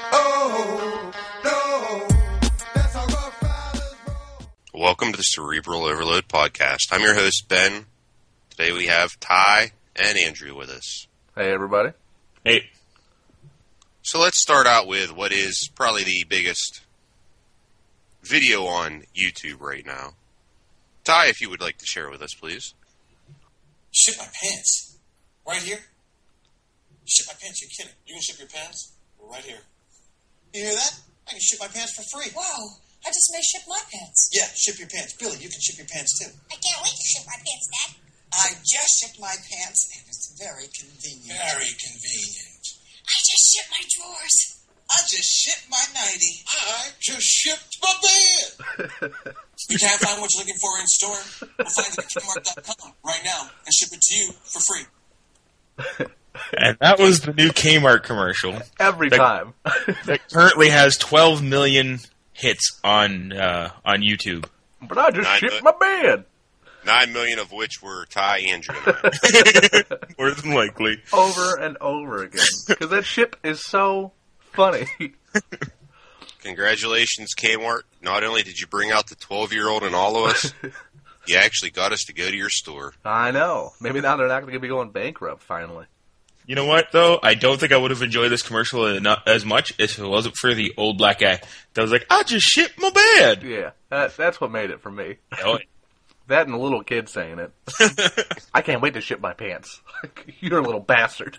Oh, no, that's how rough riders roll. Welcome to the Cerebral Overload Podcast. I'm your host, Ben. Today we have Ty and Andrew with us. Hey, everybody. Hey. So let's start out with what is probably the biggest video on YouTube right now. Ty, if you would like to share with us, please. Shit my pants. Right here? Shit my pants, you're kidding. You can ship your pants? Right here. You hear that? I can ship my pants for free. Wow, I just may ship my pants. Yeah, ship your pants. Billy, you can ship your pants too. I can't wait to ship my pants, Dad. I just shipped my pants, and it's very convenient. Very convenient. I just shipped my drawers. I just shipped my nightie. I just shipped my bed. You can't find what you're looking for in store? We'll find it at Kmart.com right now and ship it to you for free. And that was the new Kmart commercial. Every time. That currently has 12 million hits on YouTube. But I just Nine shipped my bed. 9 million of which were Ty, Andrew, and I. More than likely. Over and over again. Because that ship is so funny. Congratulations, Kmart. Not only did you bring out the 12-year-old in all of us, you actually got us to go to your store. I know. Maybe now they're not going to be going bankrupt, finally. You know what, though? I don't think I would have enjoyed this commercial as much if it wasn't for the old black guy that was like, I just shipped my bed. Yeah, that's what made it for me. Oh, That and the little kid saying it. I can't wait to ship my pants. You're a little bastard.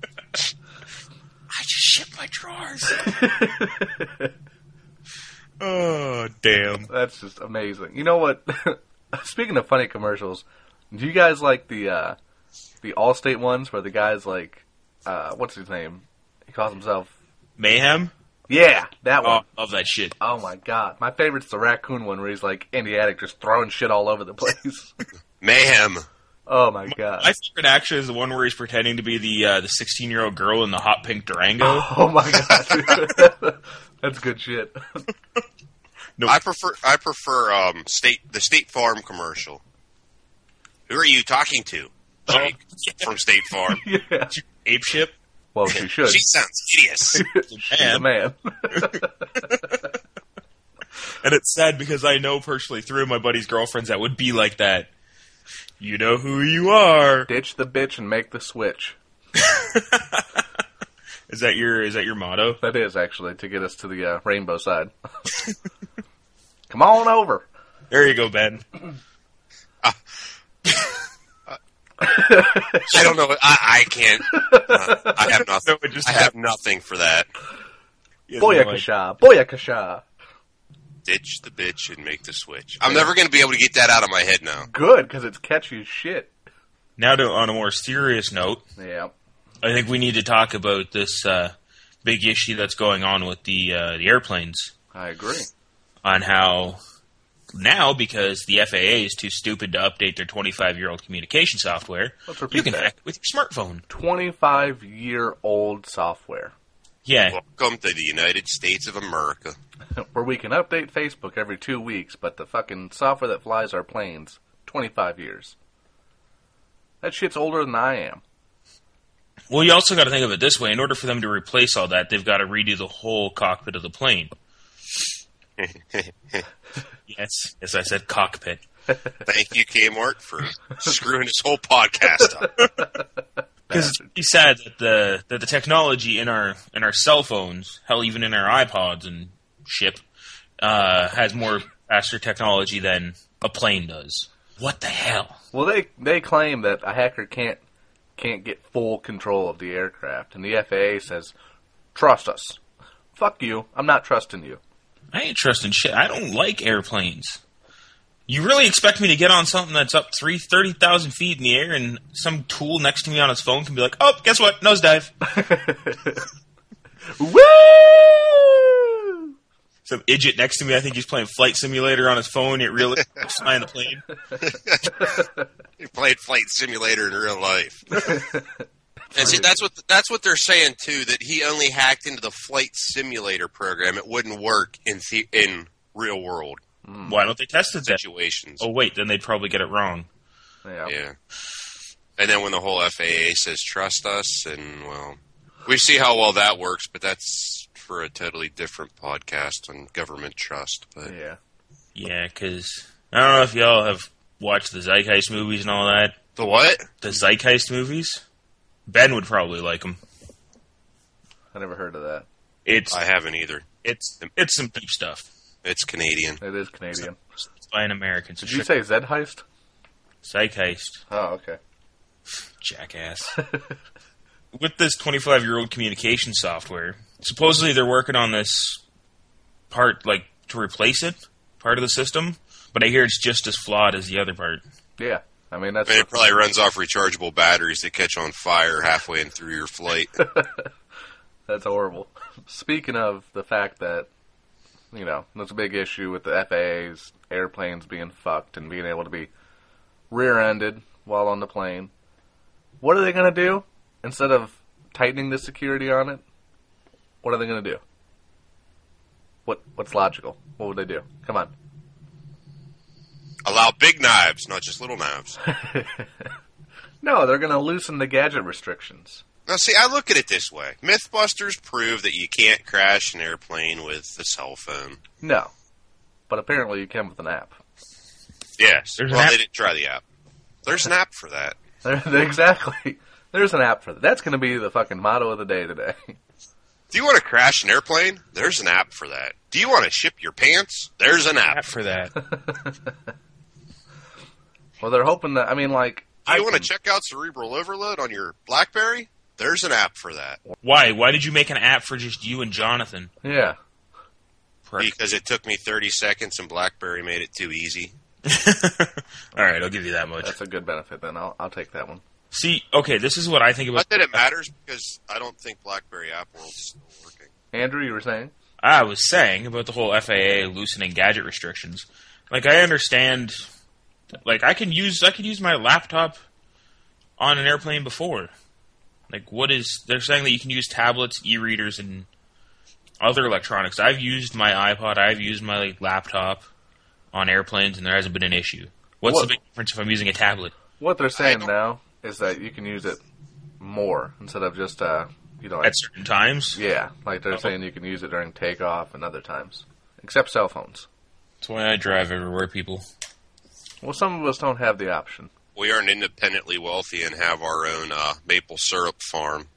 I just shipped my drawers. Oh, damn. That's just amazing. You know what? Speaking of funny commercials, do you guys like the Allstate ones where the guy's like, what's his name? He calls himself... Mayhem? Yeah, that one. Oh, love that shit. Oh my god. My favorite's the raccoon one where he's like Andy Addict just throwing shit all over the place. Mayhem. Oh my god. My favorite actually is the one where he's pretending to be the 16-year-old girl in the hot pink Durango. Oh my god. That's good shit. Nope. I prefer the State Farm commercial. Who are you talking to? Jake from State Farm. Yeah. Ape ship? Well, she should. She sounds hideous. She's a man. And it's sad because I know personally through my buddy's girlfriends that would be like that. You know who you are. Ditch the bitch and make the switch. Is that your motto? That is, actually, to get us to the rainbow side. Come on over. There you go, Ben. I don't know. I can't. I have nothing. No, I have nothing for that. Booyakasha. Booyakasha. Ditch the bitch and make the switch. I'm never going to be able to get that out of my head now. Good, because it's catchy as shit. Now, on a more serious note, Yeah. I think we need to talk about this big issue that's going on with the airplanes. I agree. On how now, because the FAA is too stupid to update their 25-year-old communication software, Let's repeat you can that. hack it with your smartphone. 25-year-old software. Yeah. Welcome to the United States of America. Where we can update Facebook every 2 weeks, but the fucking software that flies our planes, 25 years. That shit's older than I am. Well, you also got to think of it this way. In order for them to replace all that, they've got to redo the whole cockpit of the plane. Yes, I said cockpit. Thank you, Kmart, for screwing this whole podcast up. Because it's pretty sad that the technology in our cell phones, hell, even in our iPods and shit, has more faster technology than a plane does. What the hell? Well, they claim that a hacker can't get full control of the aircraft, and the FAA says, trust us. Fuck you. I'm not trusting you. I ain't trusting shit. I don't like airplanes. You really expect me to get on something that's up 30,000 feet in the air and some tool next to me on his phone can be like, oh, guess what? Nosedive. Woo! Some idiot next to me, I think he's playing Flight Simulator on his phone. It really looks flying the plane. He played Flight Simulator in real life. And see, that's what they're saying too. That he only hacked into the Flight Simulator program. It wouldn't work in real world Why don't they test it then? situations. Oh, wait, then they'd probably get it wrong. Yeah. And then when the whole FAA says trust us, and well, we see how well that works. But that's for a totally different podcast on government trust. But Yeah. Yeah, because I don't know if y'all have watched the Zeitgeist movies and all that. the what? The Zeitgeist movies? Ben would probably like them. I never heard of that. It's I haven't either. it's some deep stuff. It's Canadian. It is Canadian. It's by an American. So Did you say Zed Heist? Zeitgeist? Oh, okay. Jackass. With this 25-year-old communication software, supposedly they're working on this part, like, to replace it, part of the system, but I hear it's just as flawed as the other part. Yeah. I mean, that's... I mean, it probably runs off rechargeable batteries that catch on fire halfway in through your flight. That's horrible. Speaking of the fact that, you know, there's a big issue with the FAA's airplanes being fucked and being able to be rear-ended while on the plane, what are they going to do? Instead of tightening the security on it, what are they going to do? What's logical? What would they do? Come on. Allow big knives, not just little knives. No, they're going to loosen the gadget restrictions. Now, see, I look at it this way. Mythbusters prove that you can't crash an airplane with a cell phone. No. But apparently you can with an app. Yes. There's an Well, app. they didn't try the app. There's an app for that. Exactly. There's an app for that. That's going to be the fucking motto of the day today. Do you want to crash an airplane? There's an app for that. Do you want to ship your pants? There's an app. For that. Well, they're hoping that, I mean, like... Do you want to check out Cerebral Overload on your BlackBerry? There's an app for that. Why? Why did you make an app for just you and Jonathan? Yeah. Because it took me 30 seconds and BlackBerry made it too easy. All right, I'll give you that much. That's a good benefit, then. I'll take that one. See, okay, this is what I think about. Not that it matters, because I don't think BlackBerry App World's still working. Andrew, you were saying? I was saying about the whole FAA loosening gadget restrictions. Like, I understand. Like, I can use my laptop on an airplane before. Like, what is... They're saying that you can use tablets, e-readers, and other electronics. I've used my iPod, I've used my laptop on airplanes, and there hasn't been an issue. What's the big difference if I'm using a tablet? What they're saying now is that you can use it more instead of just, you know... Like, At certain times? yeah, like they're saying you can use it during takeoff and other times. Except cell phones. That's why I drive everywhere, people. Well, some of us don't have the option. We aren't independently wealthy and have our own maple syrup farm.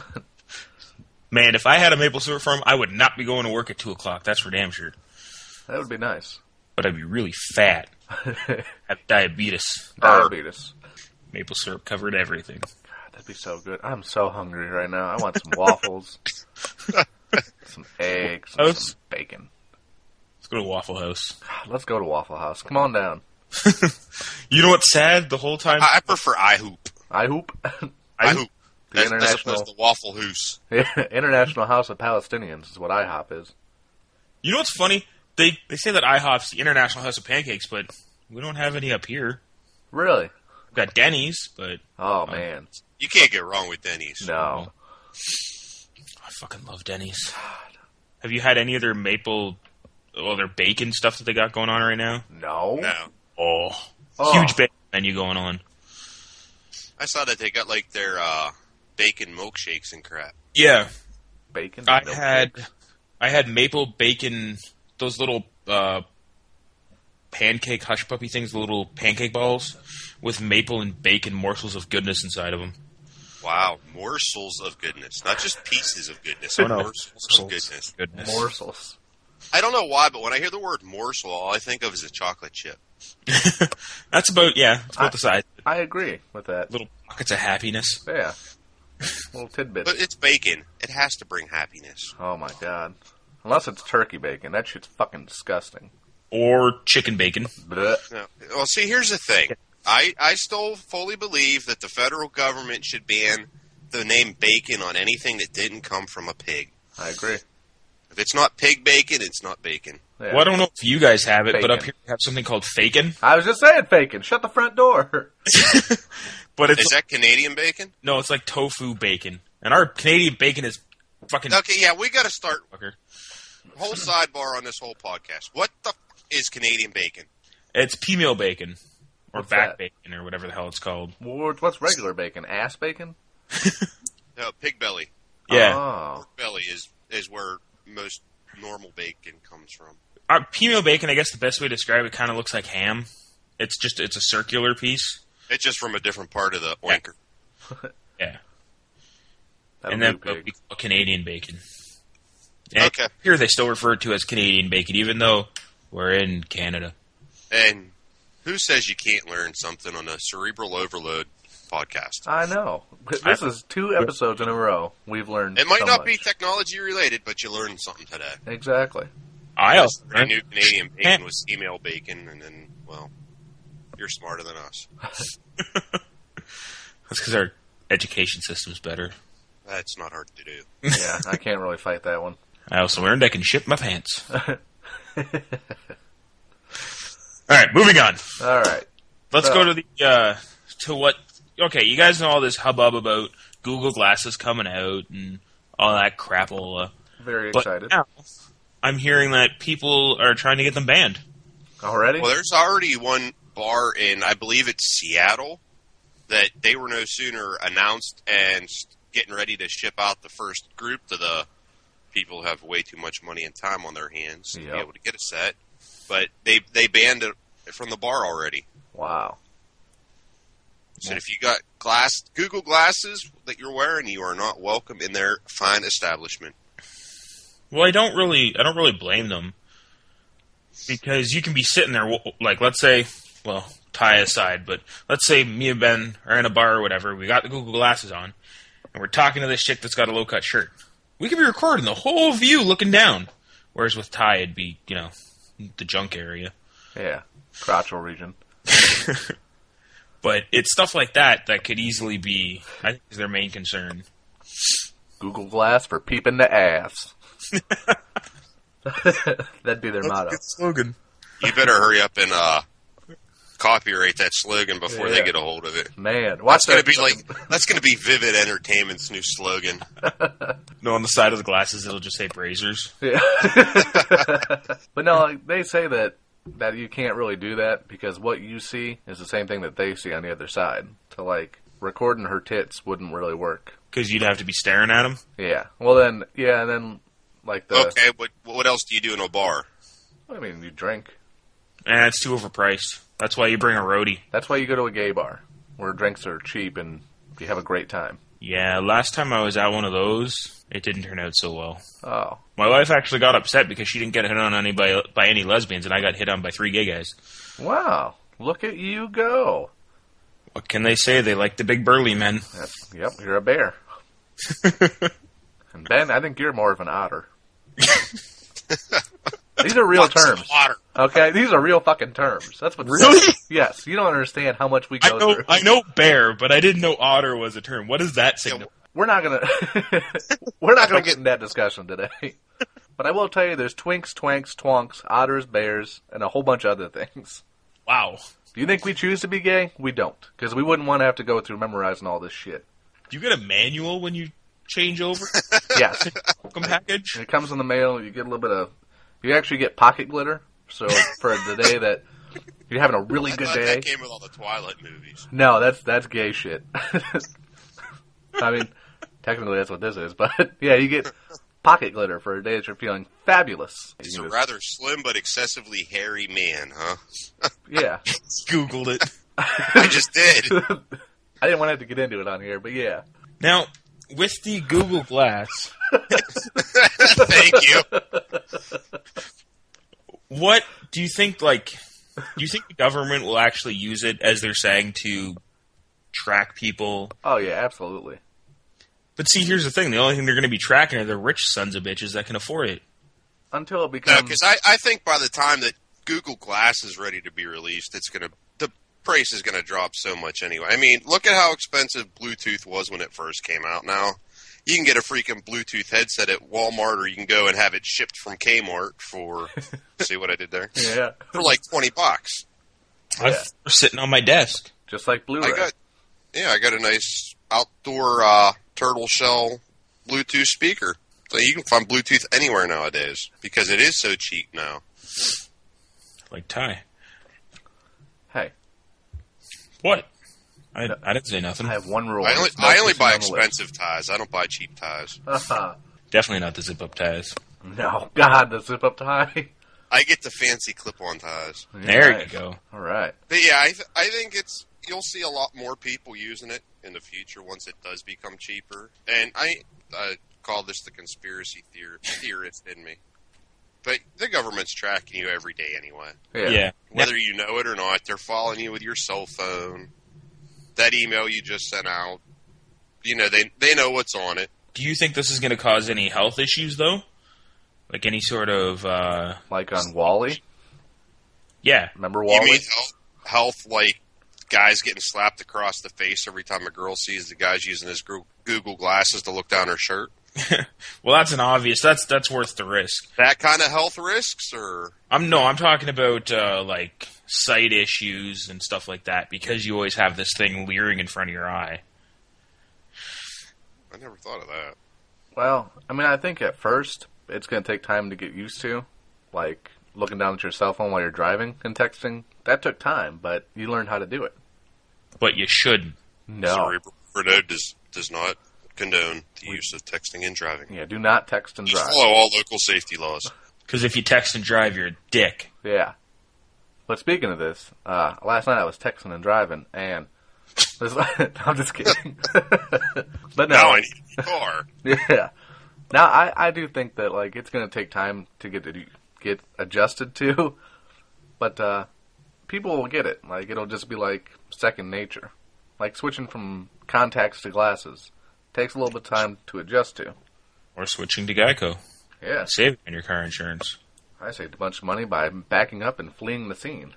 Man, if I had a maple syrup farm, I would not be going to work at 2 o'clock. That's for damn sure. That would be nice. But I'd be really fat. Have diabetes. Diabetes. Maple syrup covered everything. God, that'd be so good. I'm so hungry right now. I want some waffles, some eggs, and Toast? some bacon. Let's go to Waffle House. God, let's go to Waffle House. Come on down. You know what's sad? The whole time... I prefer iHoop. I hoop. iHoop. The As international, opposed to Waffle House. International House of Palestinians is what IHOP is. You know what's funny? They say that IHOP's the International House of Pancakes, but we don't have any up here. Really? We've got Denny's, but Oh, man. You can't get wrong with Denny's. No. I fucking love Denny's. Have you had any of their their bacon stuff that they got going on right now? No? No. Oh, Oh. huge bacon menu going on. I saw that they got like their bacon milkshakes and crap. Yeah, Bacon? I Milkshakes? had maple bacon, those little pancake hush puppy things, the little pancake balls with maple and bacon morsels of goodness inside of them. Wow, morsels of goodness. Not just pieces of goodness, Oh, no. morsels of goodness. Goodness. Morsels. I don't know why, but when I hear the word morsel, all I think of is a chocolate chip. That's about it's about the size. I agree with that. Little pockets of happiness. Yeah. Little tidbits. But it's bacon. It has to bring happiness. Oh, my God. Unless it's turkey bacon. That shit's fucking disgusting. Or chicken bacon. Blech. No. Well, see, here's the thing. I still fully believe that the federal government should ban the name bacon on anything that didn't come from a pig. I agree. If it's not pig bacon, it's not bacon. Yeah. Well, I don't know if you guys have it, but Bacon. up here we have something called fakin. I was just saying faking. Shut the front door. But it's Is that Canadian bacon? no, it's like tofu bacon, and our Canadian bacon is fucking. Okay, yeah, we got to start Fucker. whole sidebar on this whole podcast. What the is Canadian bacon? It's pea-meal bacon or What's back that? bacon or whatever the hell it's called. What's regular bacon? Ass bacon? No, pig belly. Yeah, Oh. Pork belly is where most normal bacon comes from. Female bacon, I guess the best way to describe it, kind of looks like ham. It's a circular piece. It's just from a different part of the oinker. Yeah. That'll And then do big. we call Canadian bacon. And Okay. here they still refer to it as Canadian bacon, even though we're in Canada. And who says you can't learn something on a Cerebral Overload podcast? I know. This is 2 episodes in a row. We've learned. It might so not much. be technology related, but you learned something today. Exactly. I also I knew Canadian bacon was female bacon, and then, well, you're smarter than us. That's because our education system's better. That's not hard to do. Yeah, I can't really fight that one. I also learned I can ship my pants. All right, moving on. All right. Let's So- go to the to what. Okay, you guys know all this hubbub about Google Glasses coming out and all that crapola. Very But excited. now, I'm hearing that people are trying to get them banned. Already? Well, there's already one bar in, I believe it's Seattle, that they were no sooner announced and getting ready to ship out the first group to the people who have way too much money and time on their hands to be Yep. able to get a set. But they banned it from the bar already. Wow. So if you got Google glasses that you're wearing, you are not welcome in their fine establishment. Well, I don't really blame them, because you can be sitting there, like, let's say, well, Ty aside, but let's say me and Ben are in a bar or whatever. We got the Google Glasses on, and we're talking to this chick that's got a low cut shirt. We could be recording the whole view looking down, whereas with Ty it'd be, the junk area. Yeah. Crotchal region. But it's stuff like that could easily be, I think, is their main concern. Google Glass for peeping the ass. That'd be their motto. Slogan. You better hurry up and copyright that slogan before they Yeah. get a hold of it. Man, watch That's gonna be Vivid Entertainment's new slogan. No, on the side of the glasses it'll just say Brazers. Yeah. But no, like, they say that you can't really do that because what you see is the same thing that they see on the other side. So, like, recording her tits wouldn't really work. Because you'd have to be staring at them. Yeah. Well, then, and then, like, Okay, what else do you do in a bar? I mean, you drink. It's too overpriced. That's why you bring a roadie. That's why you go to a gay bar, where drinks are cheap and you have a great time. Yeah, last time I was at one of those, it didn't turn out so well. Oh. My wife actually got upset because she didn't get hit on by any lesbians, and I got hit on by 3 gay guys. Wow. Look at you go. What can they say? They like the big burly men. Yep, you're a bear. And Ben, I think you're more of an otter. These are real What's terms. water? Okay, these are real fucking terms. That's what. Really? Yes, you don't understand how much we go through. I know bear, but I didn't know otter was a term. What does that signify? We're not gonna get in that discussion today. But I will tell you, there's twinks, twanks, twonks, otters, bears, and a whole bunch of other things. Wow. Do you think we choose to be gay? We don't, because we wouldn't want to have to go through memorizing all this shit. Do you get a manual when you change over? Yes, Welcome package? it comes in the mail. You get a little bit of. You actually get pocket glitter. So for the day that you're having a really I good thought day. that came with all the Twilight movies. No, that's gay shit. I mean, technically that's what this is, but yeah, you get pocket glitter for a day that you're feeling fabulous. You He's can a just- rather slim but excessively hairy man, huh? yeah, Googled it. I just did. I didn't want to have to get into it on here, but yeah. Now, with the Google Glass, Thank you. what do you think, do you think the government will actually use it, as they're saying, to track people? Oh yeah, absolutely. But see, here's the thing. The only thing they're going to be tracking are the rich sons of bitches that can afford it. Until it No, becomes because I think by the time that Google Glass is ready to be released, the price is gonna drop so much anyway. I mean, look at how expensive Bluetooth was when it first came out. Now you can get a freaking Bluetooth headset at Walmart, or you can go and have it shipped from Kmart for see what I did there yeah, for like $20. They're sitting on my desk. just like Blu-ray. I got a nice outdoor turtle shell Bluetooth speaker. So you can find Bluetooth anywhere nowadays because it is so cheap now. Like Ty. Hey, What? I didn't say nothing. I have one rule. I only It's no buy kissing on the lips. expensive ties. I don't buy cheap ties. Definitely not the zip-up ties. No, God, the zip-up tie. I get the fancy clip-on ties. There Nice. you go. All right. But yeah, I think you'll see a lot more people using it in the future once it does become cheaper. And I call this the conspiracy theorist in me. But the government's tracking you every day anyway. Yeah. Whether you know it or not, they're following you with your cell phone. That email you just sent out, they know what's on it. Do you think this is going to cause any health issues, though? Like any sort of, Like on Wall-E. yeah. Remember You Wall-E? mean health like guys getting slapped across the face every time a girl sees the guy's using his Google glasses to look down her shirt? Well, that's an obvious. That's worth the risk. That kind of health risks, or I'm talking about like sight issues and stuff like that because you always have this thing leering in front of your eye. I never thought of that. Well, I mean, I think at first it's going to take time to get used to. Like, looking down at your cell phone while you're driving and texting. That took time, but you learned how to do it. But you shouldn't. No. Sorry, Bruno does not condone the use of texting and driving. Yeah, do not text and You drive. follow all local safety laws. Because if you text and drive, you're a dick. Yeah. But speaking of this, last night I was texting and driving, and I'm just kidding. But no, Now I need a car. yeah. Now I do think that like it's going to take time to get adjusted to, but people will get it. Like it'll just be like second nature, like switching from contacts to glasses. Takes a little bit of time to adjust to. Or switching to Geico. Yeah, Save on your car insurance. I saved a bunch of money by backing up and fleeing the scene.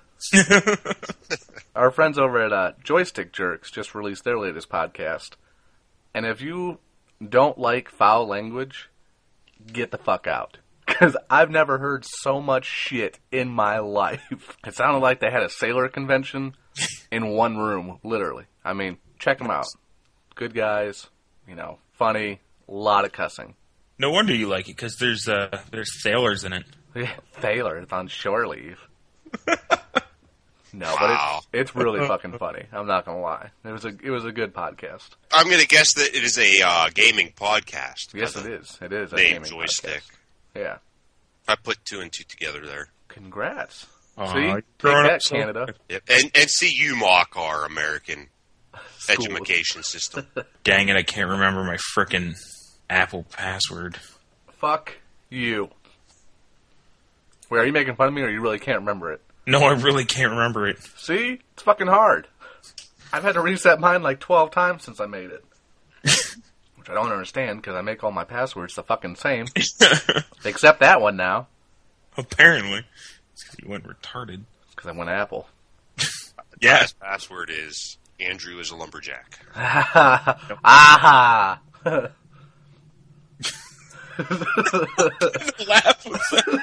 Our friends over at Joystick Jerks just released their latest podcast. And if you don't like foul language, get the fuck out. Because I've never heard so much shit in my life. It sounded like they had a sailor convention in one room, literally. I mean, check them out. Good guys, funny, a lot of cussing. No wonder you like it, because there's sailors in it. Yeah, Thaler is on shore leave. No, Wow. but it's really fucking funny. I'm not gonna lie. It was a good podcast. I'm going to guess that it is a gaming podcast. Yes, it is. It is a Name gaming Joystick. podcast. Yeah. I put 2 and 2 together there. Congrats. Aw, See, you're take growing that, up so Canada. Yep. And see, you mock our American Schools. education system. Dang it, I can't remember my frickin' Apple password. Fuck you. Wait, are you making fun of me, or you really can't remember it? No, I really can't remember it. See, it's fucking hard. I've had to reset mine like 12 times since I made it. Which I don't understand, because I make all my passwords the fucking same. Except that one now. Apparently. It's because you went retarded. Because I went Apple. Yeah. His password is Andrew is a lumberjack. Aha! Laugh was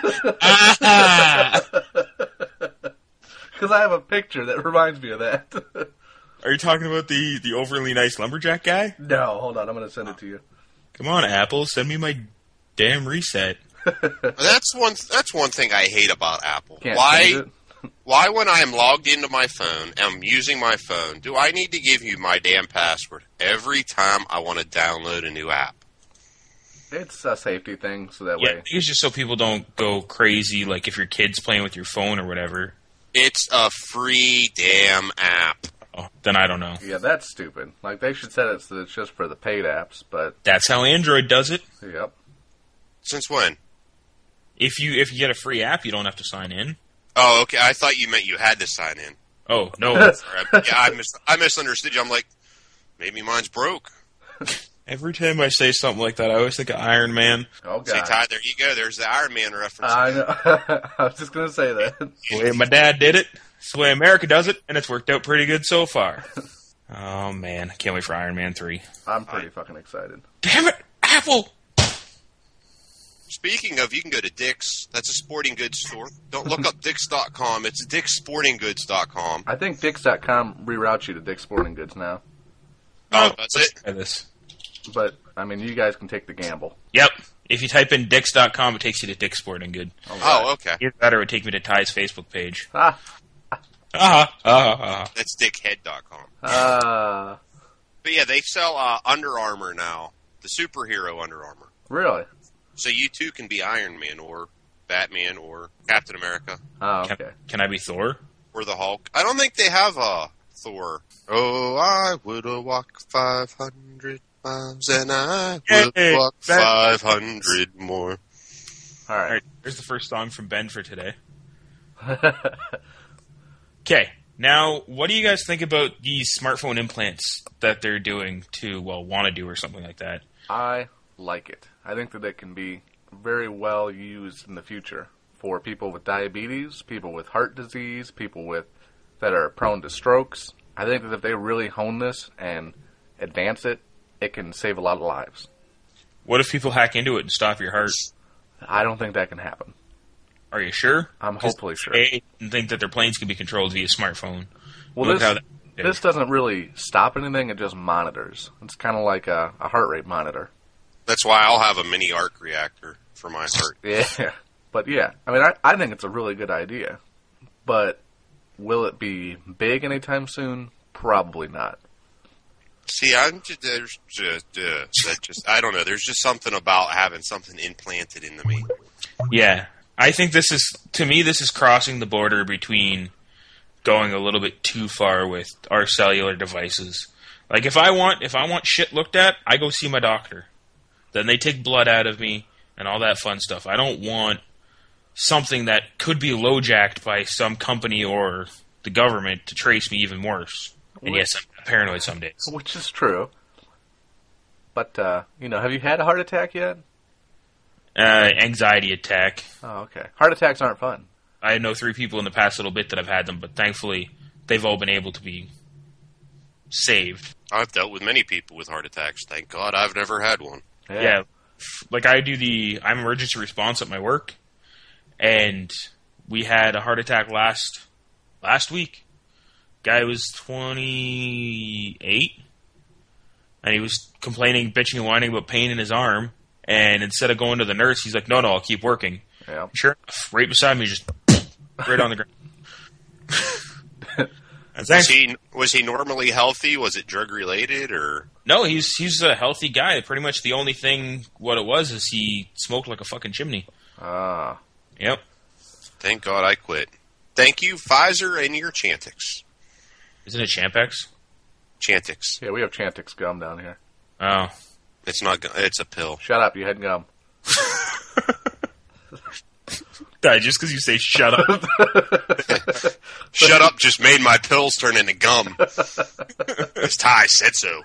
ah! Because I have a picture that reminds me of that. Are you talking about the overly nice lumberjack guy? No, hold on. I'm going to send it to you. Come on, Apple, send me my damn reset. That's one thing I hate about Apple. Can't change it. Why when I am logged into my phone and I'm using my phone, do I need to give you my damn password every time I want to download a new app? It's a safety thing, so that Yeah, I way. think it's just so people don't go crazy, like if your kid's playing with your phone or whatever. It's a free damn app. Oh, then I don't know. Yeah, that's stupid. Like, they should set it so that it's just for the paid apps, but, That's how Android does it. yep. Since when? If you get a free app, you don't have to sign in. Oh, okay. I thought you meant you had to sign in. Oh, no. Sorry, I misunderstood you. I'm like, maybe mine's broke. Every time I say something like that, I always think of Iron Man. Oh, See, God. Ty, there you go. There's the Iron Man reference. I know. I was just going to say that. The way my dad did it, it's the way America does it, and it's worked out pretty good so far. Oh, man. I can't wait for Iron Man 3. I'm pretty fucking excited. Damn it, Apple! Speaking of, you can go to Dick's. That's a sporting goods store. Don't look up Dick's.com. It's Dick'sSportingGoods.com. I think Dix.com reroutes you to Dick's Sporting Goods now. Oh, that's it? Try this. But, I mean, you guys can take the gamble. Yep. If you type in Dix.com, it takes you to Dick's Sporting Good. Oh, okay. Either that or it would take me to Ty's Facebook page. Ah. That's DickHead.com. But yeah, they sell Under Armour now. The superhero Under Armour. Really? So you too can be Iron Man or Batman or Captain America Oh, okay. Can I be Thor? or the Hulk. I don't think they have a Thor. Oh, I would walk 500 miles and I would Yay, walk that- 500 more. All All right. right, here's the first song from Ben for today. Okay, now what do you guys think about these smartphone implants that they're doing to, well, want to do or something like that? I like it. I think that it can be very well used in the future for people with diabetes, people with heart disease, people with that are prone to strokes. I think that if they really hone this and advance it, it can save a lot of lives. What if people hack into it and stop your heart? I don't think that can happen. Are you sure? I'm hopefully sure. They think that their planes can be controlled via smartphone. Well, Look how this doesn't really stop anything. It just monitors. It's kind of like a heart rate monitor. That's why I'll have a mini arc reactor for my heart. Yeah. But yeah, I mean, I think it's a really good idea. But will it be big anytime soon? Probably not. See, I'm just, that just I don't know. There's just something about having something implanted into me. Yeah, I think this is crossing the border between going a little bit too far with our cellular devices. Like if I want shit looked at, I go see my doctor. Then they take blood out of me and all that fun stuff. I don't want something that could be low-jacked by some company or the government to trace me even worse. And yes, I'm paranoid some days. Which is true. But, have you had a heart attack yet? Anxiety attack. Oh, okay. Heart attacks aren't fun. I know 3 people in the past little bit that have had them, but thankfully they've all been able to be saved. I've dealt with many people with heart attacks. Thank God I've never had one. Yeah. Like I'm emergency response at my work, and we had a heart attack last week. Guy was 28, and he was complaining, bitching, and whining about pain in his arm. And instead of going to the nurse, he's like, "No, I'll keep working." Yeah. Sure enough, right beside me, just right on the ground. Was he normally healthy? Was it drug related or? No, he's a healthy guy. Pretty much the only thing what it was is he smoked like a fucking chimney. Ah. Yep. Thank God I quit. Thank you, Pfizer and your Chantix. Isn't it Champex? Chantix. Yeah, we have Chantix gum down here. Oh. It's not. It's a pill. Shut up, you had gum. Just because you say shut up. Shut up just made my pills turn into gum. This Ty said so.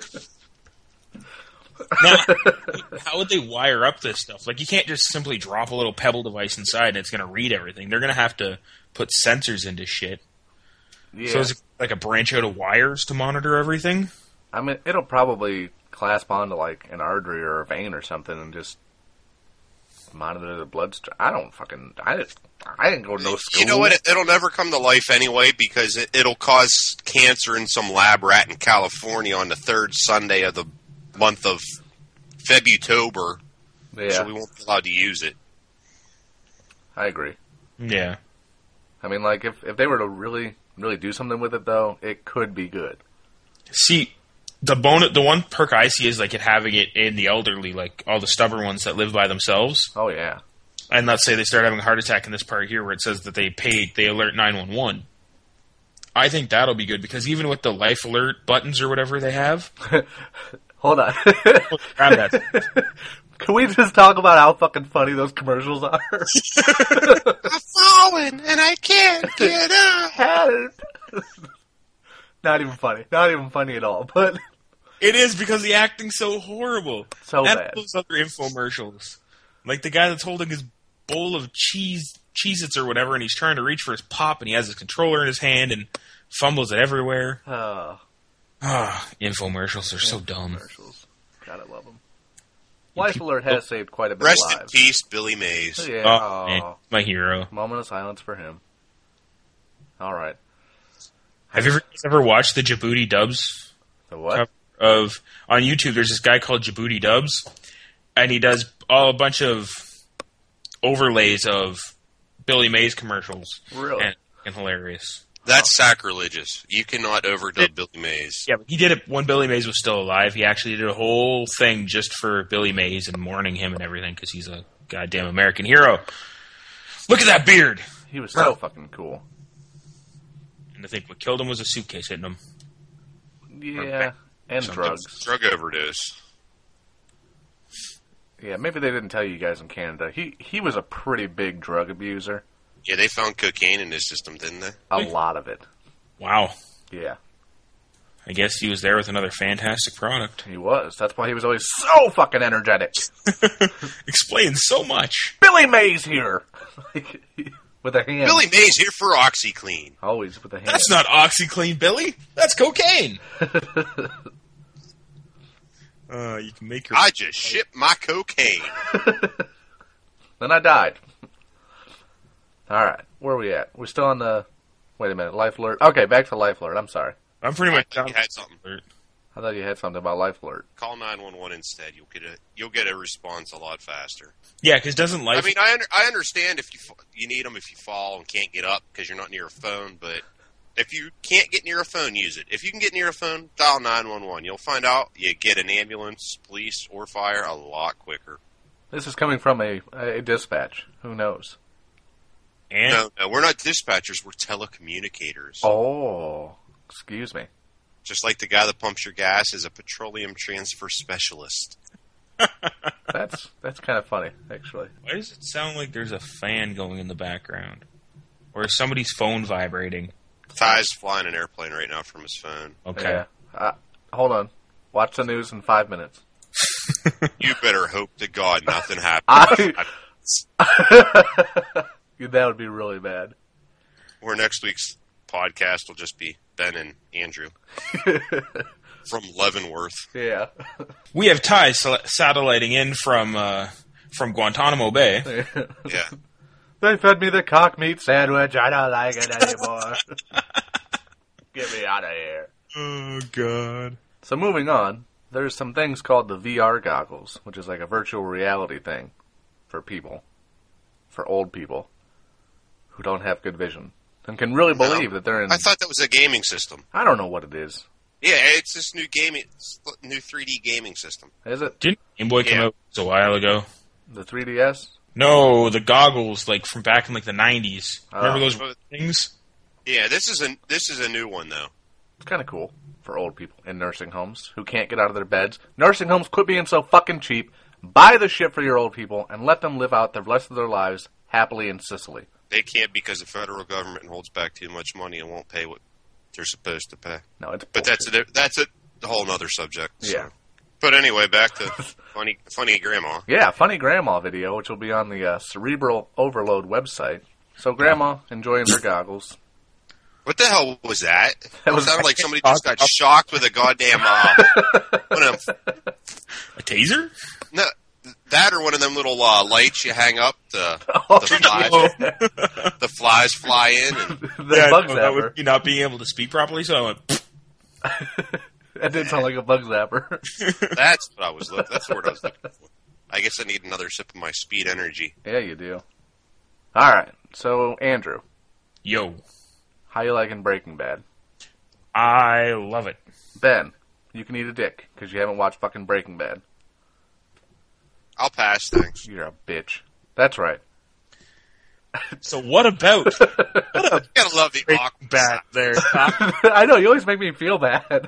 Now, how would they wire up this stuff? Like, you can't just simply drop a little pebble device inside and it's going to read everything. They're going to have to put sensors into shit. Yeah. So is it like a branch out of wires to monitor everything? I mean, it'll probably clasp onto, like, an artery or a vein or something and just monitor the blood stream. I didn't go to no school. You know what? It'll never come to life anyway because it'll cause cancer in some lab rat in California on the third Sunday of the month of February. Yeah, So we won't be allowed to use it. I agree. Yeah. I mean, like, if they were to really do something with it, though, it could be good. See, the one perk I see is like having it in the elderly, like all the stubborn ones that live by themselves. Oh, yeah. And let's say they start having a heart attack in this part here where it says that they alert 911. I think that'll be good because even with the life alert buttons or whatever they have, Hold on. grab that. Can we just talk about how fucking funny those commercials are? I'm falling and I can't get up. Help. Not even funny. Not even funny at all. But It is because the acting's so horrible. So and bad. those other infomercials. Like the guy that's holding his bowl of Cheez-Its or whatever and he's trying to reach for his pop and he has his controller in his hand and fumbles it everywhere. Infomercials are so dumb. Commercials. Gotta love them. Life Alert has saved quite a bit Rest of in lives. peace, Billy Mays. Yeah. Oh, man, Aw. my hero. Moment of silence for him. All right. Have you ever watched the Djibouti Dubs? The what? On YouTube, there's this guy called Djibouti Dubs, and he does a bunch of overlays of Billy Mays commercials. Really? And hilarious. That's sacrilegious. You cannot overdub Billy Mays. Yeah, but he did it when Billy Mays was still alive. He actually did a whole thing just for Billy Mays and mourning him and everything because he's a goddamn American hero. Look at that beard! He was so fucking cool. And I think what killed him was a suitcase hitting him. Yeah, and drugs. Drug overdose. Yeah, maybe they didn't tell you guys in Canada. He was a pretty big drug abuser. Yeah, they found cocaine in his system, didn't they? A lot of it. Wow. Yeah, I guess he was there with another fantastic product. he was. That's why he was always so fucking energetic. Explains so much. Billy Mays here! With a hand. Billy Mays here for OxyClean. Always with a hand. That's not OxyClean, Billy. That's cocaine. You can make your... I just shipped my cocaine. Then I died. Alright, where are we at? We're still on the... Wait a minute, Life Alert. Okay, back to Life Alert. I'm sorry. I'm pretty much You had something. I thought you had something about Life Alert. Call 911 instead. You'll get a response a lot faster. Yeah, because doesn't life... I mean, I understand if you need them if you fall and can't get up because you're not near a phone, but if you can't get near a phone, use it. If you can get near a phone, dial 911. You'll find out you get an ambulance, police, or fire a lot quicker. This is coming from a dispatch. Who knows? And No, we're not dispatchers. We're telecommunicators. Oh, excuse me. Just like the guy that pumps your gas is a petroleum transfer specialist. That's kind of funny, actually. why does it sound like there's a fan going in the background? Or is somebody's phone vibrating? Ty's flying an airplane right now from his phone. Okay. Yeah. Hold on. Watch the news in 5 minutes. You better hope to God nothing happens. That would be really bad. Or next week's podcast will just be Ben and Andrew from Leavenworth. Yeah. We have Ty satelliting in from Guantanamo Bay. Yeah. They fed me the cock meat sandwich. I don't like it anymore. Get me out of here. Oh, God. So moving on, there's some things called the VR goggles, which is like a virtual reality thing for people, for old people who don't have good vision and can really believe that they're in... I thought that was a gaming system. I don't know what it is. Yeah, it's this new 3D gaming system. Is it Didn't Game Boy come Yeah. out a while ago? the 3DS? No, the goggles, like, from back in, like, the 90s. Remember those things? Yeah, this is a new one though. It's kind of cool for old people in nursing homes who can't get out of their beds. Nursing homes, quit being so fucking cheap. Buy the shit for your old people and let them live out the rest of their lives happily in Sicily. They can't because the federal government holds back too much money and won't pay what they're supposed to pay. No, it's But bullshit. that's a whole other subject. So. Yeah. But anyway, back to funny grandma. Yeah, funny grandma video, which will be on the Cerebral Overload website. So grandma enjoying her goggles. What the hell was that? That was- It sounded like somebody just got shocked with a goddamn one of them, A taser? no, that or one of them little lights you hang up. The flies fly in. And The bug no, that zapper. would you not being able to speak properly, so I went, "Pfft." That did sound like a bug zapper. that's what I was. That's the word I was looking for. I guess I need another sip of my speed energy. Yeah, you do. All right, so Andrew, Yo, how you liking Breaking Bad? I love it. Ben, you can eat a dick because you haven't watched fucking Breaking Bad. I'll pass. Thanks. You're a bitch. That's right. So what about Gotta love the awkward back there? I know, you always make me feel bad.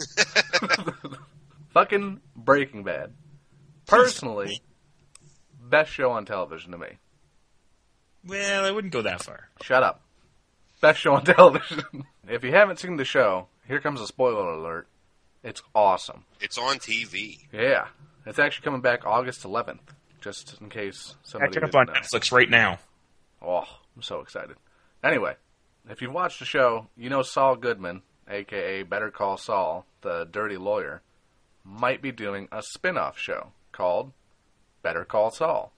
Fucking Breaking Bad. Personally, best show on television to me. Well, I wouldn't go that far. Shut up. Best show on television. If you haven't seen the show, here comes a spoiler alert. It's awesome. It's on TV. Yeah. It's actually coming back August 11th, just in case somebody Catch it up didn't on know. Netflix right now. Oh, I'm so excited. Anyway, if you've watched the show, you know Saul Goodman, a.k.a. Better Call Saul, the dirty lawyer, might be doing a spin-off show called Better Call Saul.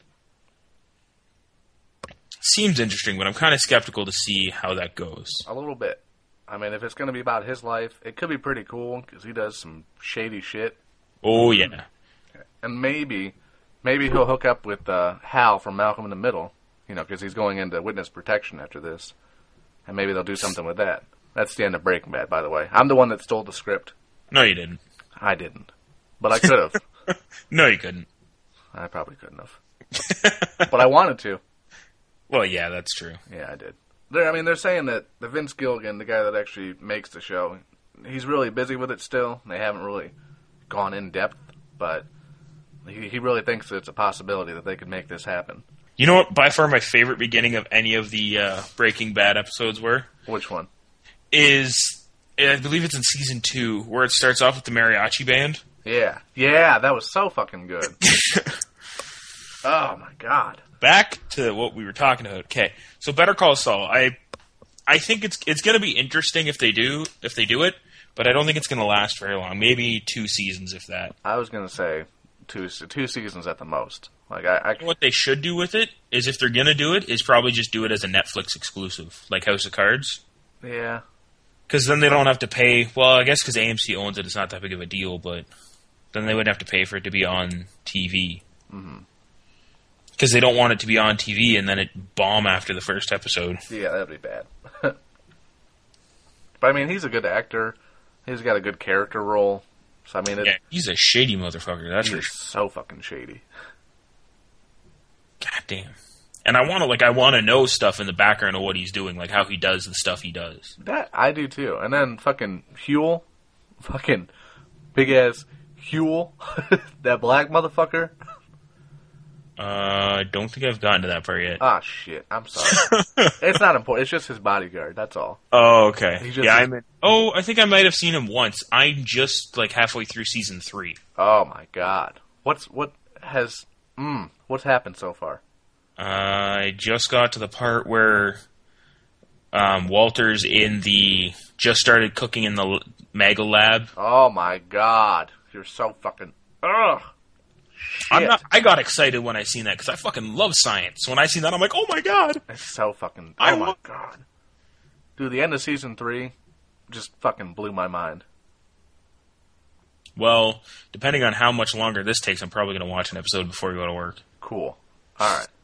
Seems interesting, but I'm kind of skeptical to see how that goes. A little bit. I mean, if it's going to be about his life, it could be pretty cool, because he does some shady shit. Oh, yeah. And maybe he'll hook up with Hal from Malcolm in the Middle, you know, because he's going into witness protection after this. And maybe they'll do something with that. That's the end of Breaking Bad, by the way. I'm the one that stole the script. No, you didn't. I didn't. But I could have. No, you couldn't. I probably couldn't have. But I wanted to. Well, yeah, that's true. Yeah, I did. They're saying that the Vince Gilligan, the guy that actually makes the show, he's really busy with it still. They haven't really gone in depth, but he really thinks that it's a possibility that they could make this happen. You know what? By far, my favorite beginning of any of the Breaking Bad episodes were Which one? is, I believe it's in season 2, where it starts off with the mariachi band. Yeah. Yeah, that was so fucking good. Oh, my God. Back to what we were talking about. Okay, so Better Call Saul. I think it's going to be interesting if they do it, but I don't think it's going to last very long. Maybe 2 seasons, if that. I was going to say two seasons at the most. Like What they should do with it is, if they're going to do it, is probably just do it as a Netflix exclusive, like House of Cards. Yeah. Because then they don't have to pay. Well, I guess because AMC owns it, it's not that big of a deal. But then they wouldn't have to pay for it to be on TV. Because they don't want it to be on TV and then it bomb after the first episode. Yeah, that'd be bad. But I mean, he's a good actor. He's got a good character role. So I mean, Yeah, he's a shady motherfucker. That's for he's sure. so fucking shady. God damn. And I want to know stuff in the background of what he's doing, like how he does the stuff he does. That I do too. And then fucking Huel, fucking big ass Huel, that black motherfucker. I don't think I've gotten to that part yet. Ah, shit. I'm sorry. It's not important. It's just his bodyguard. That's all. Oh, okay. He just- Yeah, I think I might have seen him once. I'm just like halfway through season 3. Oh my God. What's happened so far? I just got to the part where Walter's just started cooking in the Mega Lab. Oh my God. You're so fucking. Ugh. Shit. I got excited when I seen that because I fucking love science. When I seen that, I'm like, oh my God. It's so fucking. I Oh my wa- God. Dude, the end of season 3 just fucking blew my mind. Well, depending on how much longer this takes, I'm probably going to watch an episode before we go to work. Cool. All right.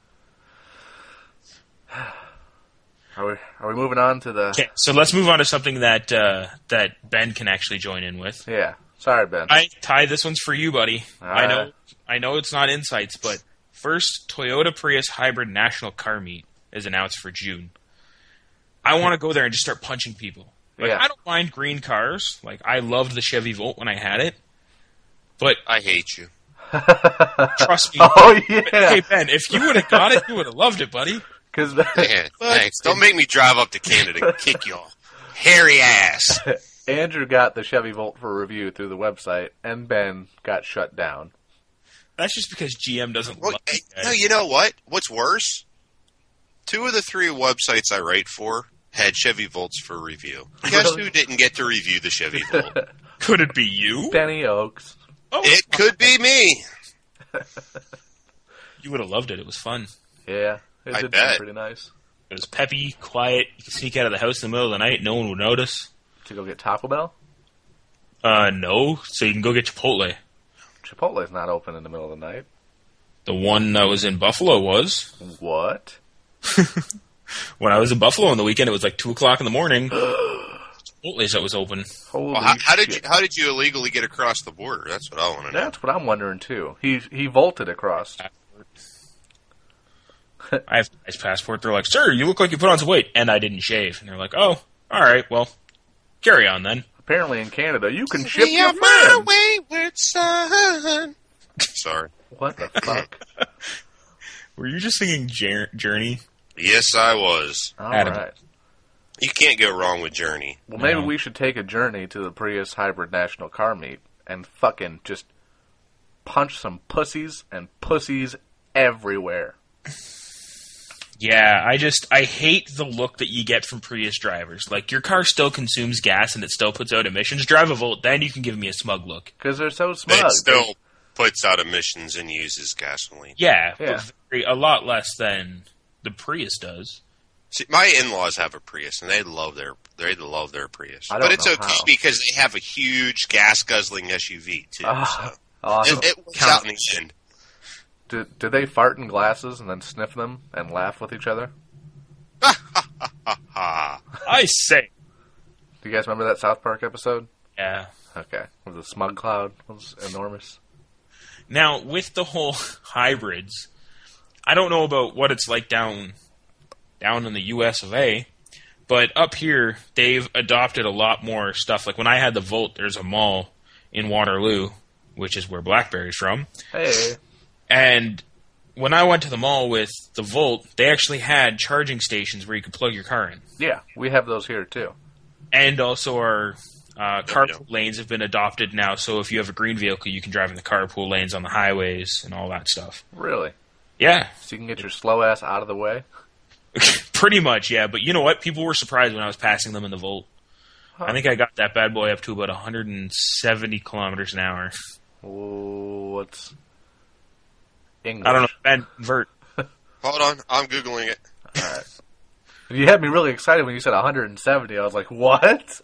Are we moving on to the? Okay, so let's move on to something that Ben can actually join in with. Yeah. Sorry, Ben. Ty, this one's for you, buddy. Alright. I know it's not insights, but first Toyota Prius Hybrid National Car Meet is announced for June. I want to go there and just start punching people. Like, Yeah. I don't mind green cars. Like, I loved the Chevy Volt when I had it. But I hate you. trust me. Oh yeah. Hey, Ben, if you would have got it, you would have loved it, buddy. Because Man, thanks. Don't make me drive up to Canada and kick your hairy ass. Andrew got the Chevy Volt for review through the website, and Ben got shut down. That's just because GM doesn't Well, love you guys. no, you know what? What's worse? 2 of the 3 websites I write for had Chevy Volts for review. Guess Really? who didn't get to review the Chevy Volt? Could it be you? Benny Oaks. Oh, It could be me. you would have loved it. It was fun. Yeah, it I did bet. seem pretty nice. It was peppy, quiet. You could sneak out of the house in the middle of the night. No one would notice. To go get Taco Bell? No. So you can go get Chipotle. Chipotle's not open in the middle of the night. The one that was in Buffalo was. What? When I was in Buffalo on the weekend, it was like 2 o'clock in the morning. Chipotle's that was open. Holy Well, how did you shit. how did you illegally get across the border? That's what I want to know. That's what I'm wondering too. He vaulted across. I have his passport. They're like, sir, you look like you put on some weight. And I didn't shave. And they're like, oh, all right, well, carry on then. Apparently in Canada, you can ship We your are my friends. wayward son. Sorry. What the fuck? Were you just singing Journey? Yes, I was. All Adam. right. You can't go wrong with Journey. Well, maybe No. we should take a journey to the Prius Hybrid National Car Meet and fucking just punch some pussies and pussies everywhere. Yeah, I hate the look that you get from Prius drivers. Like, your car still consumes gas and it still puts out emissions. Drive a Volt, then you can give me a smug look. Because they're so smug. It still puts out emissions and uses gasoline. Yeah, Yeah. but a lot less than the Prius does. See, my in-laws have a Prius, and they love their Prius. I don't But it's know okay how. because they have a huge gas-guzzling SUV too. Ah, So awesome. it works out in the end. Do they fart in glasses and then sniff them and laugh with each other? Ha! I say. Do you guys remember that South Park episode? Yeah. Okay. Was the smug cloud was enormous? Now, with the whole hybrids, I don't know about what it's like down in the US of A, but up here, they've adopted a lot more stuff. Like when I had the Volt, there's a mall in Waterloo, which is where BlackBerry's from. Hey. And when I went to the mall with the Volt, they actually had charging stations where you could plug your car in. Yeah, we have those here too. And also our carpool lanes have been adopted now, so if you have a green vehicle, you can drive in the carpool lanes on the highways and all that stuff. Really? Yeah. So you can get your slow ass out of the way? Pretty much, yeah. But you know what? People were surprised when I was passing them in the Volt. Huh. I think I got that bad boy up to about 170 kilometers an hour. What's English? I don't know. Ben, vert. Hold on, I'm Googling it. All right. You had me really excited when you said 170. I was like, what?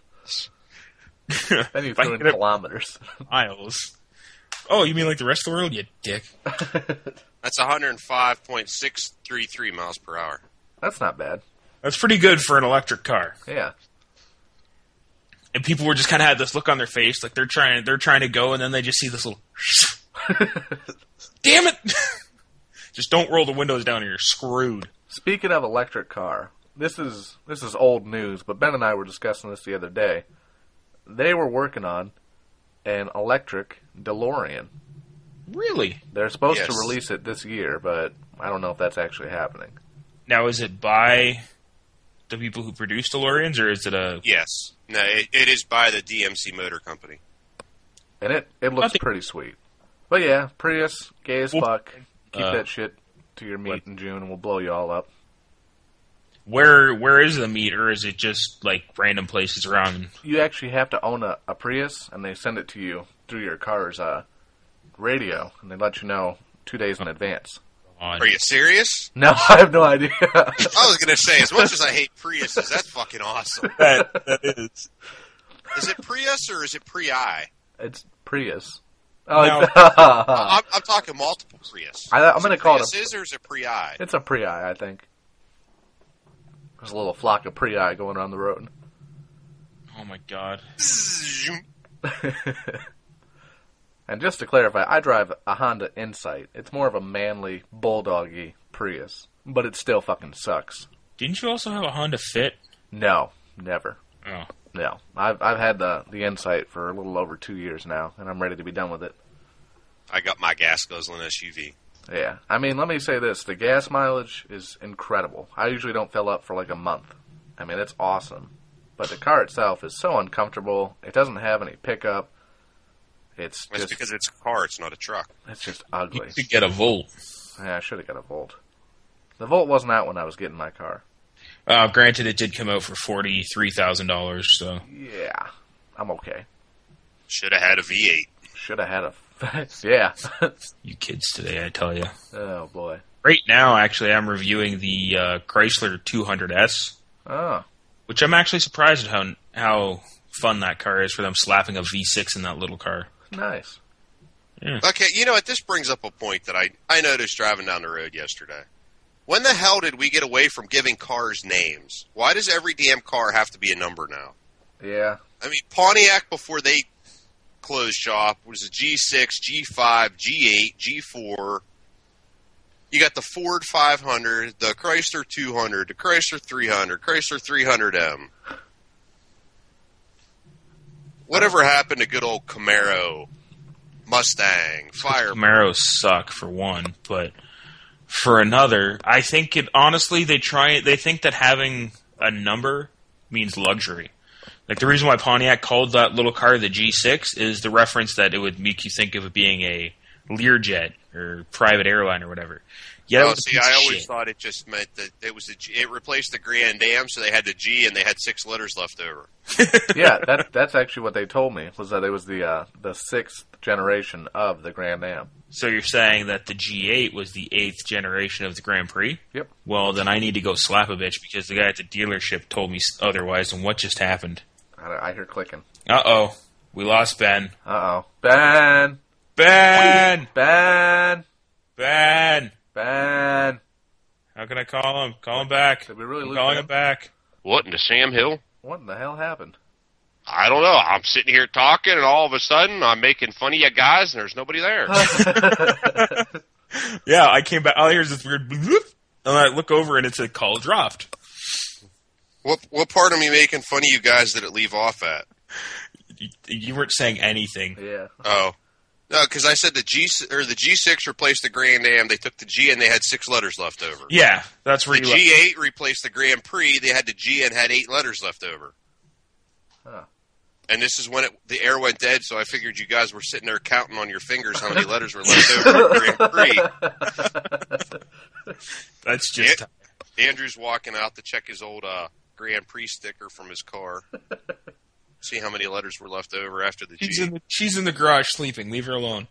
Then you threw in kilometers. Miles. Oh, you mean like the rest of the world, you dick? That's 105.633 miles per hour. That's not bad. That's pretty good for an electric car. Yeah. And people were just kind of had this look on their face, like they're trying to go, and then they just see this little. Damn it! Just don't roll the windows down, or you're screwed. Speaking of electric car, this is old news, but Ben and I were discussing this the other day. They were working on an electric DeLorean. Really? They're supposed Yes. to release it this year, but I don't know if that's actually happening. Now, is it by the people who produce DeLoreans, or is it a... Yes. No, it is by the DMC Motor Company. And it looks Nothing. pretty sweet. But yeah, Prius, gay as Well, fuck. Keep uh, that shit to your meet in June and we'll blow you all up. Where is the meet, or is it just, like, random places around? You actually have to own a Prius, and they send it to you through your car's radio, and they let you know 2 days in advance. Are you serious? No, I have no idea. I was going to say, as much as I hate Priuses, that's fucking awesome. That is. Is it Prius or is it Prii? It's Prius. Oh, No. I'm talking multiple Prius. I'm going to call it Prius or is it Prii? It's a Prii, I think. There's a little flock of Prii going around the road. Oh, my God. And just to clarify, I drive a Honda Insight. It's more of a manly, bulldoggy Prius. But it still fucking sucks. Didn't you also have a Honda Fit? No, never. Oh. No. I've had the Insight for a little over 2 years now, and I'm ready to be done with it. I got my gas guzzling SUV. Yeah. I mean, let me say this. The gas mileage is incredible. I usually don't fill up for like a month. I mean, it's awesome. But the car itself is so uncomfortable. It doesn't have any pickup. It's That's just, because it's a car, it's not a truck. it's just You ugly. could get a Volt. Yeah, I should have got a Volt. The Volt wasn't out when I was getting my car. Granted, it did come out for $43,000, so... Yeah, I'm okay. Should have had a V8. Should have had a... yeah. You kids today, I tell you. Oh, boy. Right now, actually, I'm reviewing the Chrysler 200S, Oh, which I'm actually surprised at how fun that car is for them slapping a V6 in that little car. nice. Okay, you know what? This brings up a point that I noticed driving down the road yesterday. When the hell did we get away from giving cars names? Why does every damn car have to be a number now? Yeah. I mean, Pontiac, before they closed shop, was a G6, G5, G8, G4. You got the Ford 500, the Chrysler 200, the Chrysler 300, Chrysler 300M. Whatever happened to good old Camaro, Mustang, Firebird? Camaros suck, for one, but for another, I think it, honestly, they think that having a number means luxury. Like, the reason why Pontiac called that little car the G6 is the reference that it would make you think of it being a Learjet or private airline or whatever. Yeah, Oh, see, I always thought it just meant that it was it replaced the Grand Am, so they had the G and they had 6 letters left over. Yeah, that's actually what they told me, was that it was the 6th generation of the Grand Am. So you're saying that the G8 was the 8th generation of the Grand Prix? Yep. Well, then I need to go slap a bitch because the guy at the dealership told me otherwise, and what just happened? I hear clicking. Uh-oh. We lost Ben. Uh-oh. Ben! Ben! Ben! Ben! Ben! How can I call him? Call him back. Did we really I'm lose calling Ben? him back. What in the Sam Hill? What in the hell happened? I don't know. I'm sitting here talking, and all of a sudden, I'm making fun of you guys, and there's nobody there. Yeah, I came back. All I hear is this weird bloop, and I look over, and it's a call dropped. What part of me making fun of you guys did it leave off at? You weren't saying anything. Yeah. Oh. No, because I said the G6 replaced the Grand Am. They took the G and they had 6 letters left over. Yeah, that's where The you G8 replaced the Grand Prix. They had the G and had 8 letters left over. Huh. And this is when the air went dead, so I figured you guys were sitting there counting on your fingers how many letters were left over in Grand Prix. That's just... Andrew's walking out to check his old Grand Prix sticker from his car. See how many letters were left over after the G. She's in the garage sleeping. Leave her alone.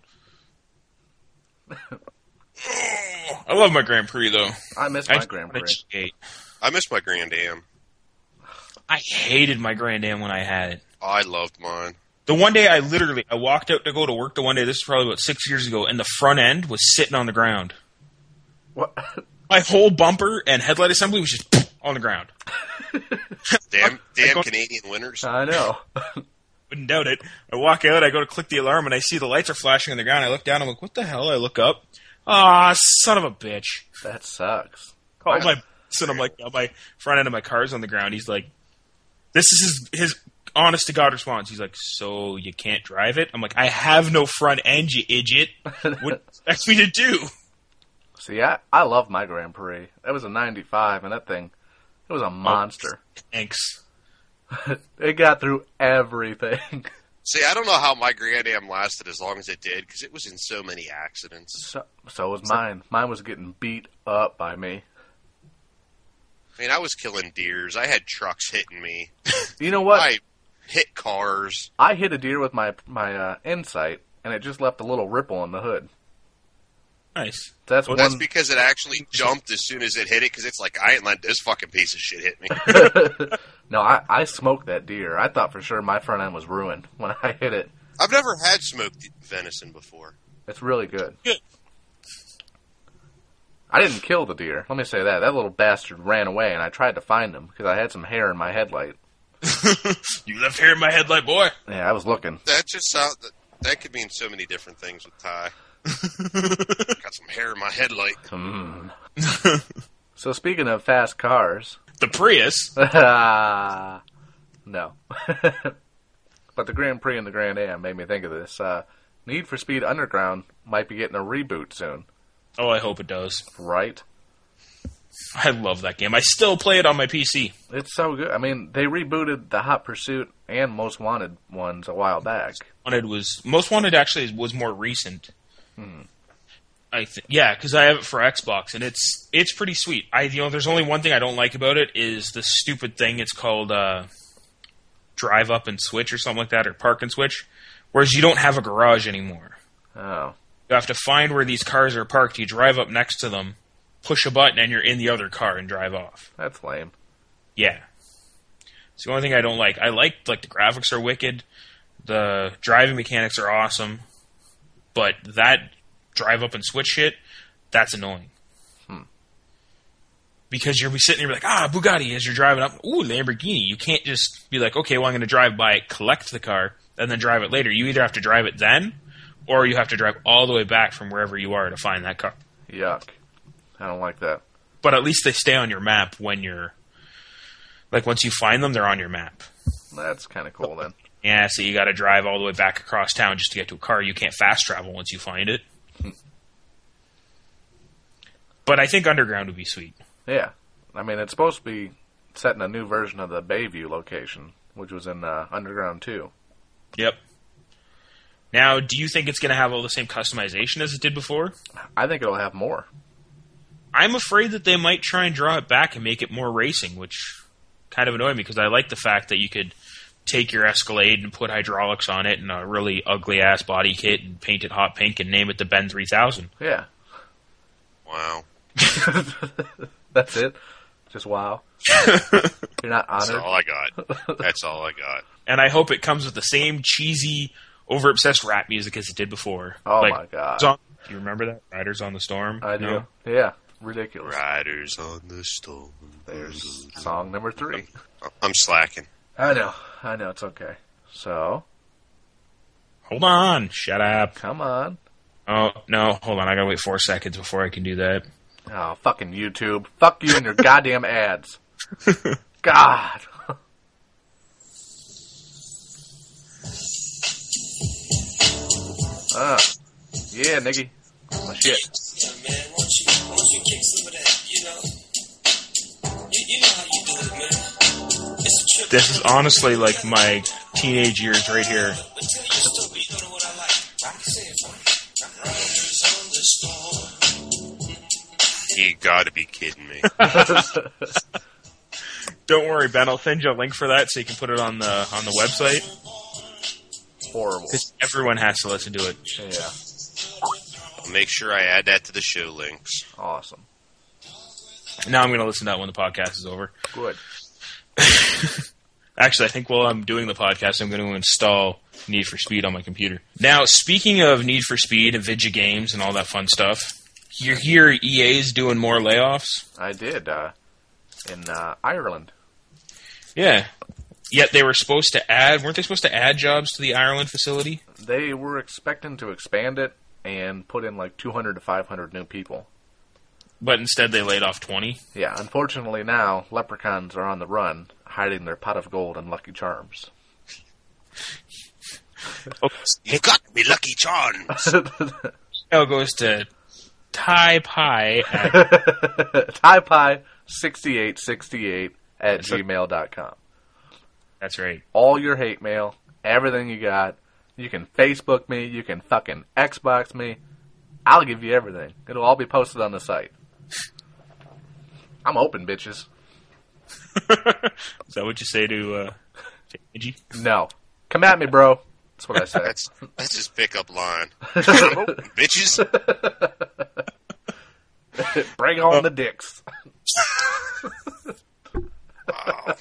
I love my Grand Prix, though. I miss my Grand Prix. I miss my Grand Am. I hated my Grand Am when I had it. I loved mine. The one day I walked out to go to work the one day, this is probably about 6 years ago, and the front end was sitting on the ground. What? My whole bumper and headlight assembly was just on the ground. Damn Canadian winners. I know. Wouldn't doubt it. I walk out, I go to click the alarm, and I see the lights are flashing on the ground. I look down, I'm like, what the hell? I look up. Ah, son of a bitch. That sucks. Call my son, I'm like, my front end of my car's on the ground. He's like, this is his honest to God response. He's like, so you can't drive it? I'm like, I have no front end, you idiot. What do you expect me to do? See, I love my Grand Prix. That was a 95, and that thing, it was a monster. Thanks. It got through everything. See, I don't know how my Grand Am lasted as long as it did, because it was in so many accidents. So was mine. Mine was getting beat up by me. I mean, I was killing deers. I had trucks hitting me. You know what? I hit cars. I hit a deer with my Insight, and it just left a little ripple in the hood. Nice. That's Well, one. that's because it actually jumped as soon as it hit it, because it's like, I ain't letting this fucking piece of shit hit me. No, I smoked that deer. I thought for sure my front end was ruined when I hit it. I've never had smoked venison before. It's really good. Good. I didn't kill the deer. Let me say that. That little bastard ran away, and I tried to find him because I had some hair in my headlight. You left hair in my headlight, boy. Yeah, I was looking. That just sounds... That could mean so many different things with Ty. Got some hair in my headlight. So speaking of fast cars... The Prius. No. But the Grand Prix and the Grand Am made me think of this. Need for Speed Underground might be getting a reboot soon. Oh, I hope it does. Right? I love that game. I still play it on my PC. It's so good. I mean, they rebooted the Hot Pursuit and Most Wanted ones a while back. Most Wanted actually was more recent. Yeah, because I have it for Xbox, and it's pretty sweet. There's only one thing I don't like about it is the stupid thing. It's called Drive Up and Switch or something like that, or Park and Switch. Whereas you don't have a garage anymore. Oh. You have to find where these cars are parked. You drive up next to them, push a button, and you're in the other car and drive off. That's lame. Yeah. It's the only thing I don't like. I like the graphics are wicked. The driving mechanics are awesome. But that drive up and switch shit, that's annoying. Because you'll be sitting there like, Bugatti, as you're driving up. Ooh, Lamborghini. You can't just be like, okay, well, I'm going to drive by it, collect the car, and then drive it later. You either have to drive it then, or you have to drive all the way back from wherever you are to find that car. Yuck. I don't like that. But at least they stay on your map when you're... Like, once you find them, they're on your map. That's kind of cool, then. Yeah, so you got to drive all the way back across town just to get to a car. You can't fast travel once you find it. But I think Underground would be sweet. Yeah. I mean, it's supposed to be set in a new version of the Bayview location, which was in Underground 2. Yep. Now, do you think it's going to have all the same customization as it did before? I think it'll have more. I'm afraid that they might try and draw it back and make it more racing, which kind of annoyed me because I like the fact that you could take your Escalade and put hydraulics on it and a really ugly-ass body kit and paint it hot pink and name it the Ben 3000. Yeah. Wow. That's it? Just wow. You're not honored? That's all I got. That's all I got. And I hope it comes with the same cheesy, over-obsessed rap music as it did before. Oh, my God. Do you remember that? Riders on the Storm? I do. No? Yeah. ridiculous. Riders on the storm. There's song number 3. I'm slacking. I know, it's okay. So, Hold on. Shut up. come on. Oh, no. Hold on. I gotta wait 4 seconds before I can do that. Oh, fucking YouTube. Fuck you and your goddamn ads. God. Yeah, nigga. My shit. Yeah, man, won't you kick some of that, you know? You know how you do it, man. It's a trip. This is honestly like my teenage years right here. But tell you a story, you don't know what I like. I can say it for you. Riders on the storm. You gotta be kidding me. Don't worry, Ben. I'll send you a link for that so you can put it on the website. Horrible. Because everyone has to listen to it. Yeah. I'll make sure I add that to the show links. Awesome. Now I'm going to listen to that when the podcast is over. Good. Actually, I think while I'm doing the podcast, I'm going to install Need for Speed on my computer. Now, speaking of Need for Speed and Vidya games and all that fun stuff, you hear EA's doing more layoffs? I did, in Ireland. Yeah. Yet they were supposed to weren't they supposed to add jobs to the Ireland facility? They were expecting to expand it and put in like 200 to 500 new people. But instead they laid off 20? Yeah, unfortunately now, leprechauns are on the run, hiding their pot of gold and Lucky Charms. You've got to be Lucky Charms. Now goes to Thai Pie at TaiPie6868 at gmail.com. That's right. All your hate mail, everything you got. You can Facebook me, you can fucking Xbox me. I'll give you everything. It'll all be posted on the site. I'm open, bitches. Is that what you say to Angie? No. Come at me, bro. That's what I said. That's his pickup line. Bitches. Bring on the dicks. Wow.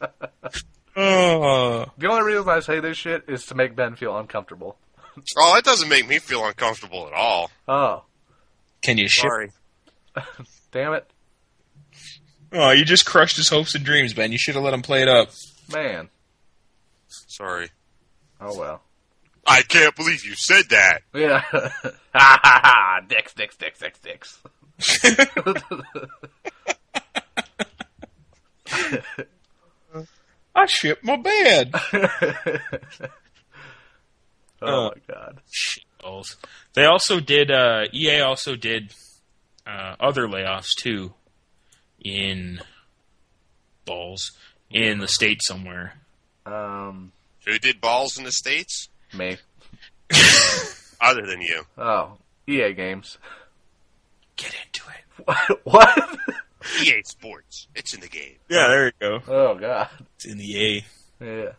Oh. The only reason I say this shit is to make Ben feel uncomfortable. Oh, that doesn't make me feel uncomfortable at all. Oh, Can you ship? Sorry. damn it. Oh, you just crushed his hopes and dreams, Ben. You should have let him play it up. Man. Sorry. Oh, well. I can't believe you said that. Yeah. Ha ha ha. Dicks, dicks, dicks, dicks, dicks. I shipped my bed. Oh, my God. Shitballs. They also did, EA also did other layoffs, too, in the States somewhere. Who did balls in the States? Me. Other than you. Oh, EA Games. Get into it. What? EA Sports. It's in the game. Yeah, there you go. Oh, God. It's in the A. Yeah.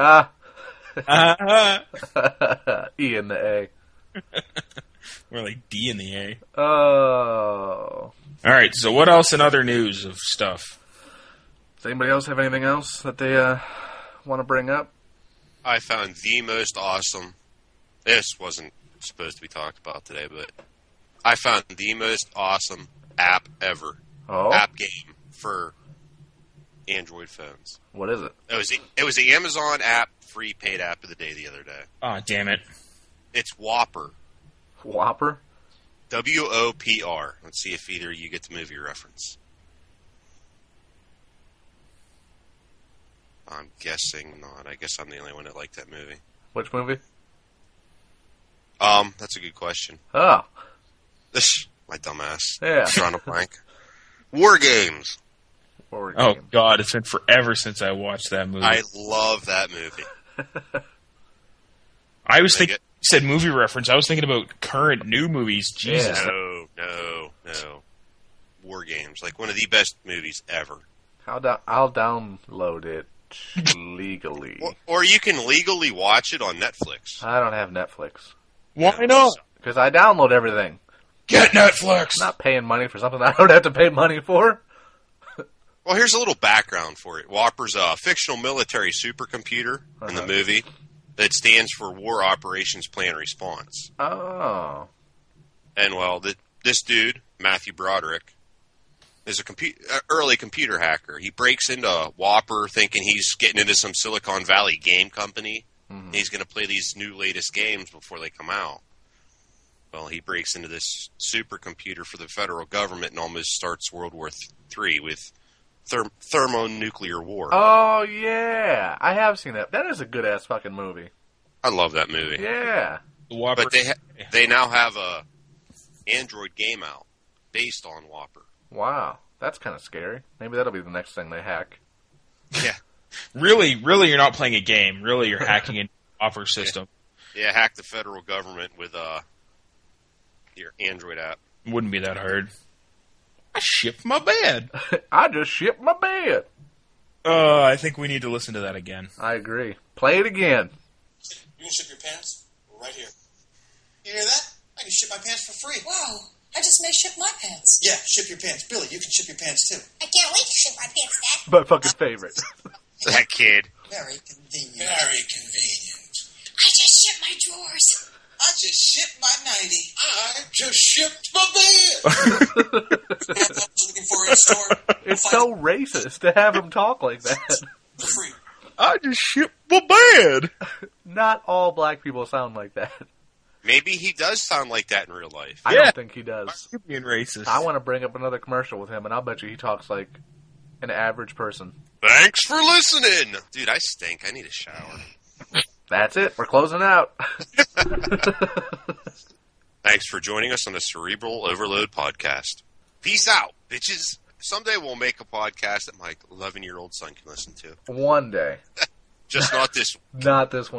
E in the A. We're like D in the A. Oh. All right, so what else in other news of stuff? Does anybody else have anything else that they want to bring up? I found the most awesome. This wasn't supposed to be talked about today, but I found the most awesome app ever. Oh? App game for Android phones. What is it? It was the Amazon app free paid app of the day the other day. Oh, damn it. It's Whopper. Whopper? WOPR. Let's see if either of you get the movie reference. I'm guessing not. I guess I'm the only one that liked that movie. Which movie? That's a good question. Oh. My dumbass. Yeah. Drawing a blank. War Games. War Oh, Games. God, it's been forever since I watched that movie. I love that movie. I was Dig thinking, it. you said movie reference. I was thinking about current new movies. Jesus. Yeah. No. War Games. Like one of the best movies ever. I'll download it legally. Or you can legally watch it on Netflix. I don't have Netflix. Why not? Because I download everything. Get Netflix! I'm not paying money for something I don't have to pay money for. Well, here's a little background for it. Whopper's a fictional military supercomputer in the movie that stands for War Operations Plan Response. Oh. And, well, this dude, Matthew Broderick, is a early computer hacker. He breaks into Whopper thinking he's getting into some Silicon Valley game company. Mhm. He's going to play these new latest games before they come out. Well, he breaks into this supercomputer for the federal government and almost starts World War III with thermonuclear war. Oh, yeah. I have seen that. That is a good-ass fucking movie. I love that movie. Yeah. The Whopper. But they now have a Android game out based on Whopper. Wow. That's kind of scary. Maybe that'll be the next thing they hack. Yeah. Really, you're not playing a game. Really, you're hacking into the Whopper system. Yeah, hack the federal government with your Android app. Wouldn't be that hard. I shipped my bed. I just shipped my bed. I think we need to listen to that again. I agree. Play it again. You can ship your pants right here. You hear that? I can ship my pants for free. Wow, I just may ship my pants. Yeah, ship your pants. Billy, you can ship your pants too. I can't wait to ship my pants, Dad. My fucking favorite. That kid. Very convenient. Very convenient. I just shipped my drawers. I just shipped my nightie. I just shipped my bed. I was looking for in a store. It's so racist to have him talk like that. For free. I just shipped my bed. Not all black people sound like that. Maybe he does sound like that in real life. I Yeah. don't think he does. You're being racist. I want to bring up another commercial with him, and I'll bet you he talks like an average person. Thanks for listening. Dude, I stink. I need a shower. That's it. We're closing out. Thanks for joining us on the Cerebral Overload podcast. Peace out, bitches. Someday we'll make a podcast that my 11-year-old son can listen to. One day. Just not this Not this one.